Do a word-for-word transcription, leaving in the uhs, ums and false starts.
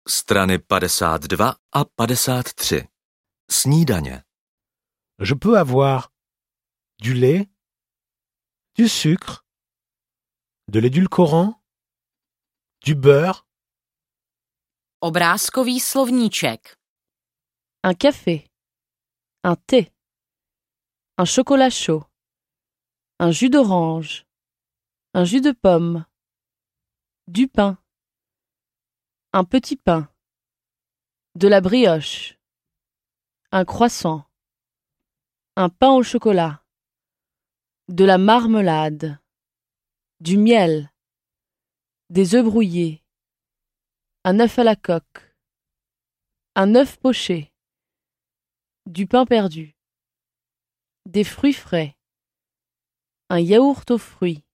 strany padesát dva a padesát tři. Snídaně. Je peux avoir du lait, du sucre, de l'édulcorant, du beurre, Obrázkový slovníček. un café, un thé, un chocolat chaud, un jus d'orange, un jus de pomme, du pain, un petit pain, de la brioche, un croissant, un pain au chocolat, de la marmelade, du miel, des œufs brouillés, un œuf à la coque, un œuf poché, du pain perdu, des fruits frais, un yaourt aux fruits,